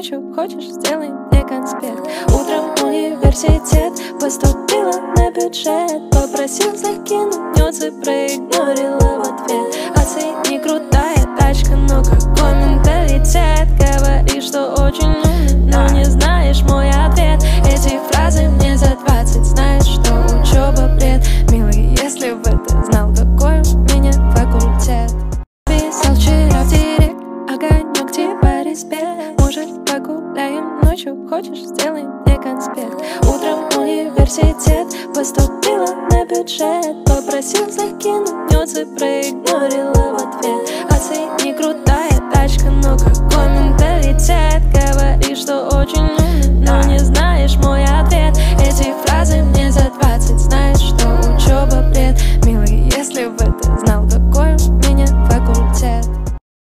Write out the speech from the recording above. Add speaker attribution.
Speaker 1: ночью хочешь, сделай мне конспект. Утром университет, поступила на бюджет. Попросил закинуть нюцы, проигнорила в ответ. Оцени, крутая тачка, но какой менталитет. Говоришь, что очень умный, но не знаешь мой ответ. Эти фразы мне за 20, знаешь, что учеба бред. Милый, если бы ты знал, какой у меня факультет. Писал вчера в директ, огонек типа респект. Может, погуляем ночью, хочешь, сделай мне конспект. Утром университет, поступила на бюджет. Попросил закинуть нюцы, проигнорила